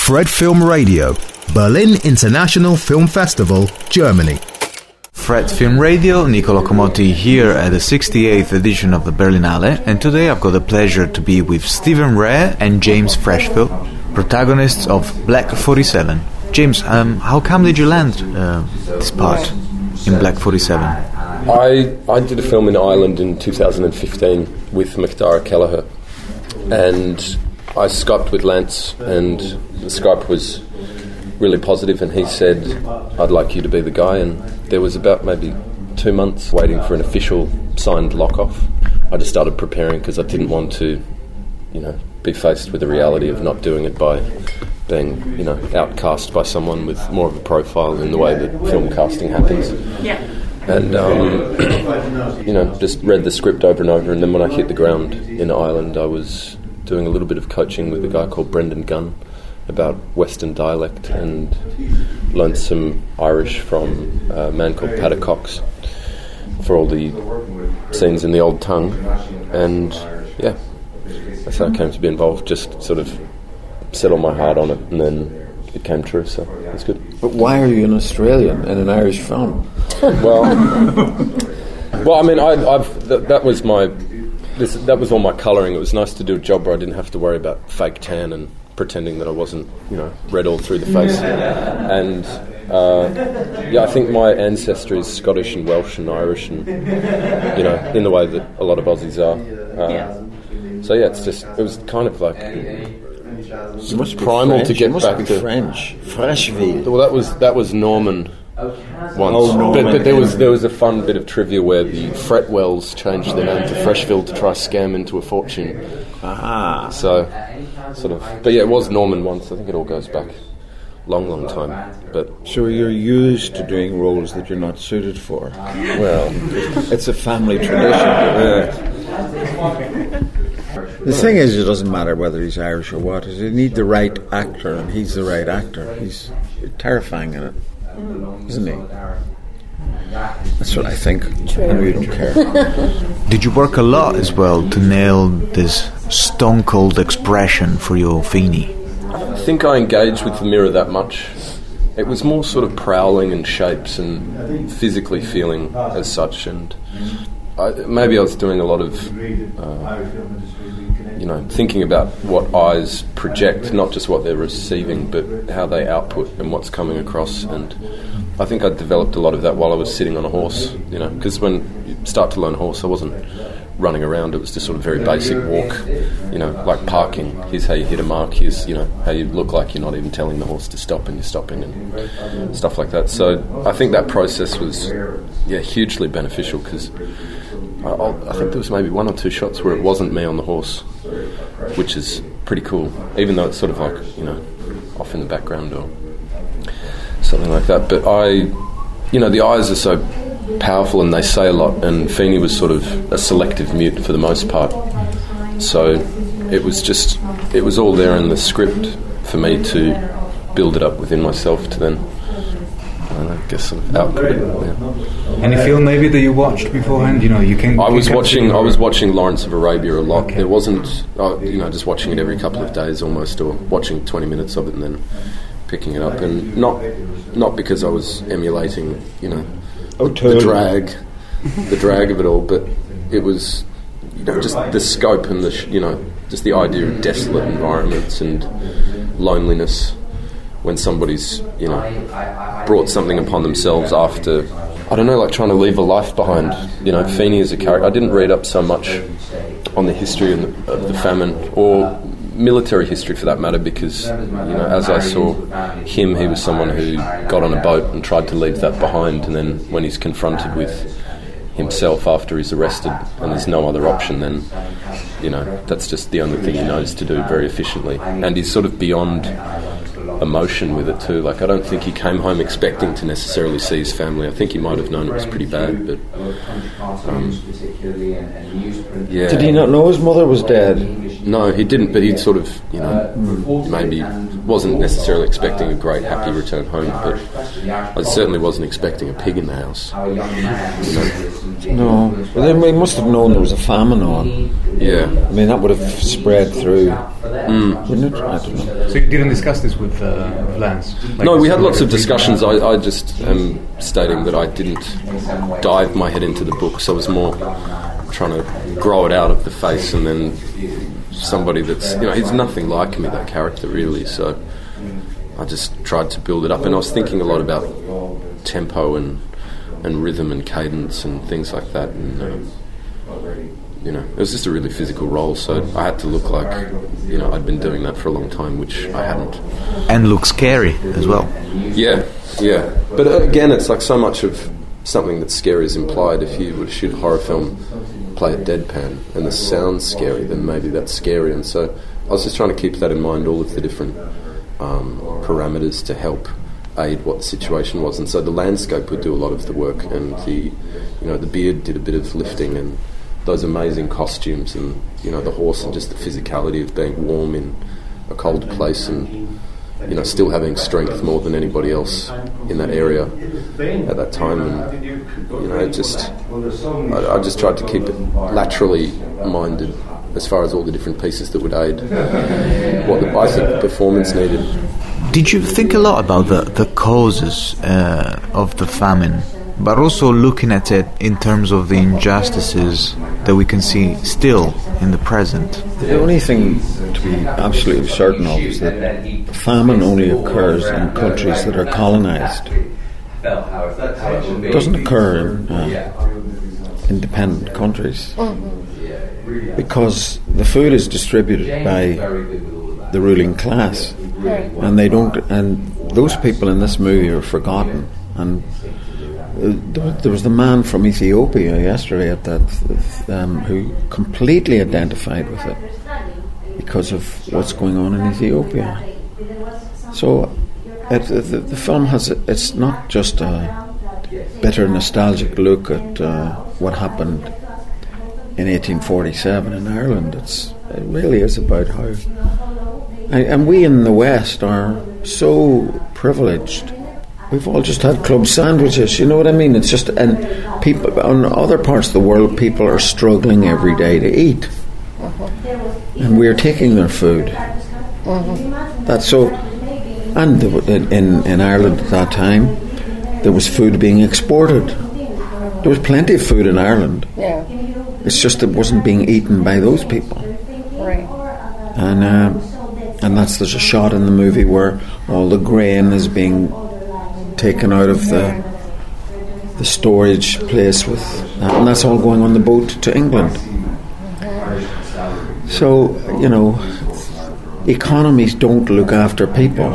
Fred Film Radio, Berlin International Film Festival, Germany. Fred Film Radio, Nicola Comotti here at the 68th edition of the Berlinale, and today I've got the pleasure to be with Stephen Rea and James Freshfield, protagonists of Black 47. James, how come did you land this part in Black 47? I did a film in Ireland in 2015 with McDara Kelleher, and I Skyped with Lance, and the Skype was really positive, and he said, I'd like you to be the guy, and there was about maybe 2 months waiting for an official signed lock-off. I just started preparing because I didn't want to, be faced with the reality of not doing it by being, outcast by someone with more of a profile in the way that film casting happens. Yeah. And, just read the script over and over, and then when I hit the ground in Ireland, I was doing a little bit of coaching with a guy called Brendan Gunn about Western dialect, and learned some Irish from a man called Paddy Cox for all the scenes in the old tongue, and yeah, that's how I came to be involved. Just sort of set all my heart on it, and then it came true, so it's good. But why are you an Australian in an Irish film? Well, I mean, that was all my colouring. It was nice to do a job where I didn't have to worry about fake tan and pretending that I wasn't, red all through the face. And I think my ancestry is Scottish and Welsh and Irish, and in the way that a lot of Aussies are. So yeah, it was kind of like primal to get back to French. Freshfield. Well, that was Norman. Once, but there was a fun bit of trivia where the Fretwells changed their name to Freshfield to try scam into a fortune. Aha. So, sort of, but yeah, it was Norman once. I think it all goes back long time. But so you're used to doing roles that you're not suited for. Well, it's a family tradition. The thing is, it doesn't matter whether he's Irish or what. You need the right actor, and he's the right actor. He's terrifying in it, isn't he? That's what I think. I really don't care. Did you work a lot as well to nail this stone-cold expression for your Feeney? I don't think I engaged with the mirror that much. It was more sort of prowling and shapes and physically feeling as such, and maybe I was doing a lot of thinking about what eyes project, not just what they're receiving, but how they output and what's coming across. And I think I developed a lot of that while I was sitting on a horse, because when you start to learn horse, I wasn't running around. It was just sort of very basic walk, like parking. Here's how you hit a mark, here's, how you look like you're not even telling the horse to stop and you're stopping and stuff like that. So I think that process was, hugely beneficial, because I think there was maybe 1 or 2 shots where it wasn't me on the horse, which is pretty cool, even though it's sort of like, off in the background or something like that. But the eyes are so powerful and they say a lot, and Feeney was sort of a selective mute for the most part. So it was all there in the script for me to build it up within myself to then, I guess, sort of output it. Yeah. Any film maybe that you watched beforehand? I was watching Lawrence of Arabia a lot. Okay. It wasn't, just watching it every couple of days almost, or watching 20 minutes of it and then picking it up, and not because I was emulating, the drag of it all, but it was, just the scope and just the idea of desolate environments and loneliness when somebody's, brought something upon themselves after, I don't know, like trying to leave a life behind. Feeney as a character, I didn't read up so much on the history of the famine, or military history for that matter, because, as I saw him, he was someone who got on a boat and tried to leave that behind, and then when he's confronted with himself after he's arrested and there's no other option, then, that's just the only thing he knows to do very efficiently. And he's sort of beyond emotion with it too. Like, I don't think he came home expecting to necessarily see his family. I think he might have known it was pretty bad, but Did he not know his mother was dead? No, he didn't, but he'd sort of, maybe wasn't necessarily expecting a great happy return home, but I certainly wasn't expecting a pig in the house. No, but then we must have known there was a famine on. Yeah. I mean, that would have spread through Wouldn't it? I don't know. So you didn't discuss this with Lance? No, we had lots of discussions. I just am stating that I didn't dive my head into the books. I was more trying to grow it out of the face, and then somebody that's, he's nothing like me, that character, really. So I just tried to build it up, and I was thinking a lot about tempo and rhythm and cadence and things like that, and it was just a really physical role, so I had to look like I'd been doing that for a long time, which I hadn't. And look scary as well. Yeah. But again, it's like so much of something that's scary is implied. If you were to shoot a horror film, play it deadpan, and the sound's scary, then maybe that's scary. And so I was just trying to keep that in mind, all of the different parameters to help aid what the situation was. And so the landscape would do a lot of the work, and the beard did a bit of lifting, and those amazing costumes, and the horse, and just the physicality of being warm in a cold place, and still having strength more than anybody else in that area at that time. And I just tried to keep it laterally minded as far as all the different pieces that would aid what I think the performance needed. Did you think a lot about the causes of the famine, but also looking at it in terms of the injustices that we can see still in the present? The only thing to be absolutely certain of is that famine only occurs in countries that are colonised. It doesn't occur in independent countries, because the food is distributed by the ruling class, and they don't. And those people in this movie are forgotten. And there was the man from Ethiopia yesterday at that who completely identified with it because of what's going on in Ethiopia. So the film it's not just a bitter nostalgic look at what happened in 1847 in Ireland. It really is about how, and we in the West are so privileged. We've all just had club sandwiches, you know what I mean? It's just, and people in other parts of the world, people are struggling every day to eat, and we're taking their food. That's so. And in Ireland at that time, there was food being exported. There was plenty of food in Ireland. Yeah. It's just it wasn't being eaten by those people. Right. And there's a shot in the movie where all the grain is being taken out of the storage place and that's all going on the boat to England. So, economies don't look after people.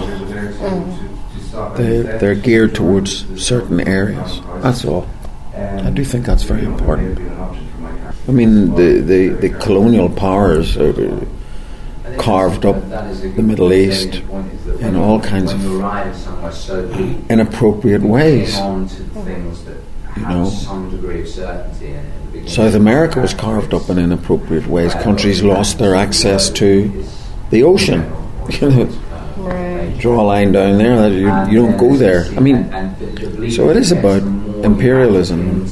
They're geared towards certain areas. That's all. I do think that's very important. I mean, the colonial powers carved up the Middle East in all kinds of inappropriate ways. South America was carved up in inappropriate ways. Countries lost their access to the ocean. Draw a line down there that you don't go there. I mean, so it is about imperialism.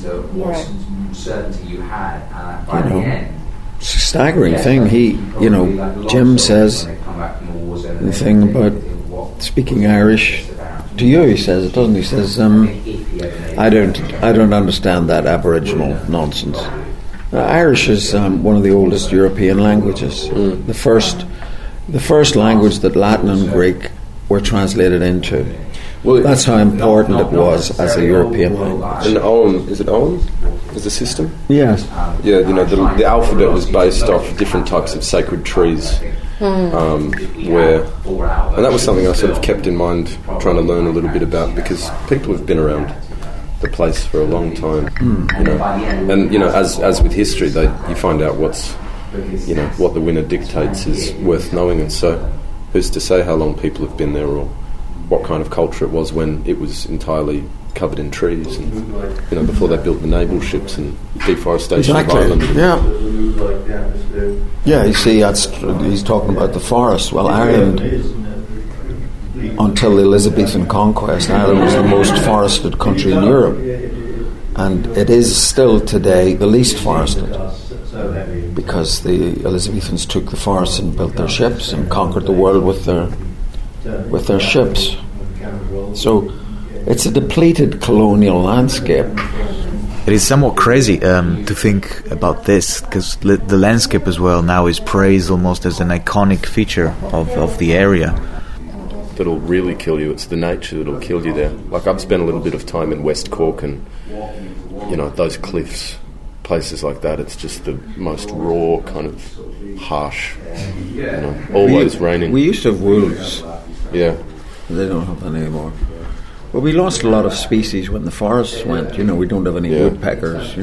It's a staggering thing. Jim says the thing about speaking Irish to you. He says it, doesn't he? He says, I don't understand that Aboriginal nonsense. Irish is one of the oldest European languages. The first language that Latin and Greek were translated into. Well, that's how important it was as a European language. And Owen, is it Owen? Is the system? Yes. Yeah, the alphabet was based off different types of sacred trees. And that was something I sort of kept in mind, trying to learn a little bit about, because people have been around the place for a long time, and as with history, you find out what the winner dictates is worth knowing, and so who's to say how long people have been there or what kind of culture it was when it was entirely covered in trees, and before they built the naval ships and deforestation of Ireland. Yeah. You see, he's talking about the forest. Well, Ireland, until the Elizabethan conquest, Ireland was the most forested country in Europe, and it is still today the least forested. because the Elizabethans took the forests and built their ships and conquered the world with their ships. So it's a depleted colonial landscape. It is somewhat crazy to think about this, because the landscape as well now is praised almost as an iconic feature of the area. That'll really kill you. It's the nature that'll kill you there. Like, I've spent a little bit of time in West Cork, and those cliffs, places like that, it's just the most raw, kind of harsh, always raining. We used to have wolves. Yeah. They don't have that anymore. Well, we lost a lot of species when the forests went. We don't have any woodpeckers,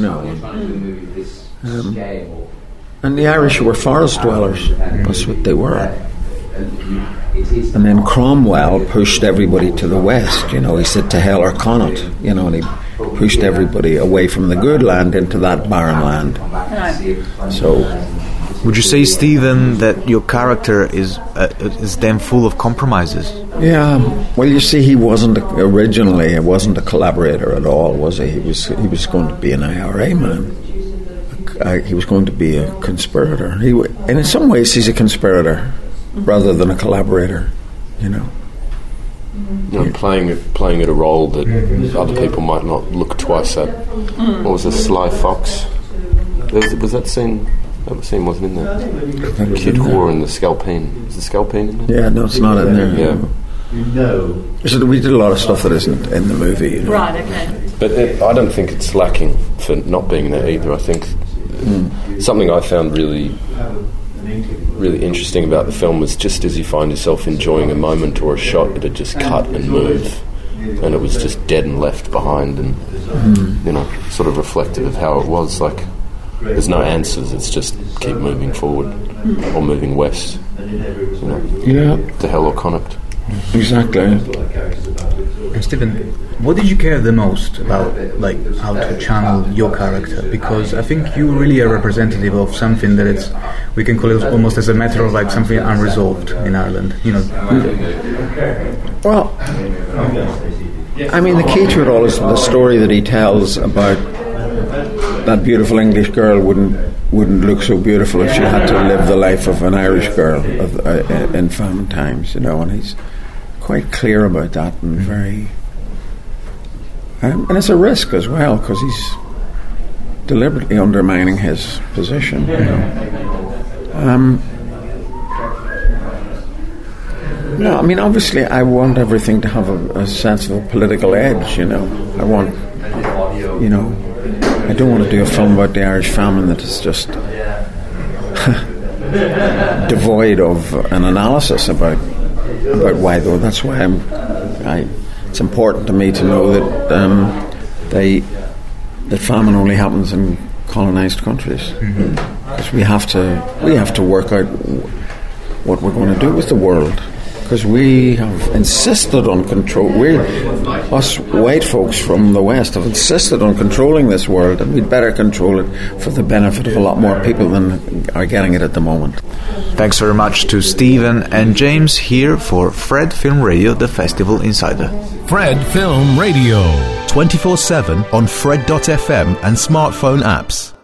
and the Irish were forest dwellers. That's what they were. And then Cromwell pushed everybody to the west. He said, "To hell or Connaught," and he pushed everybody away from the good land into that barren land. So, would you say, Stephen, that your character is then full of compromises? Yeah. Well, you see, he wasn't a collaborator at all, was he? He was going to be an IRA man. He was going to be a conspirator. And in some ways, he's a conspirator rather than a collaborator. Playing it a role that other people might not look twice at. What was this, Sly Fox? Was that scene? That scene wasn't in there. Kid Whore and the Scalpeen. Is the Scalpeen in there? Yeah, no, it's not in there. Yeah. So we did a lot of stuff that isn't in the movie. Right, okay. But I don't think it's lacking for not being there either. I think something I found really interesting about the film was just as you find yourself enjoying a moment or a shot, it'd just cut and move, and it was just dead and left behind, and sort of reflective of how it was. Like, there's no answers, it's just keep moving forward or moving west, to hell or Connaught. Exactly. And Stephen, what did you care the most about, how to channel your character? Because I think you really are representative of something that we can call it almost as a matter of something unresolved in Ireland. Well, I mean, the key to it all is the story that he tells about that beautiful English girl wouldn't look so beautiful if she had to live the life of an Irish girl in famine times, and he's quite clear about that, and very, and it's a risk as well, because he's deliberately undermining his position. No, I mean, obviously, I want everything to have a sense of a political edge. I want, I don't want to do a film about the Irish famine that is just devoid of an analysis about why, though. That's why it's important to me to know that famine only happens in colonised countries, because we have to work out what we're going to do with the world, because we have insisted on control. Us white folks from the West have insisted on controlling this world, and we'd better control it for the benefit of a lot more people than are getting it at the moment. Thanks very much to Stephen and James here for Fred Film Radio, the Festival Insider. Fred Film Radio 24/7 on Fred.fm and smartphone apps.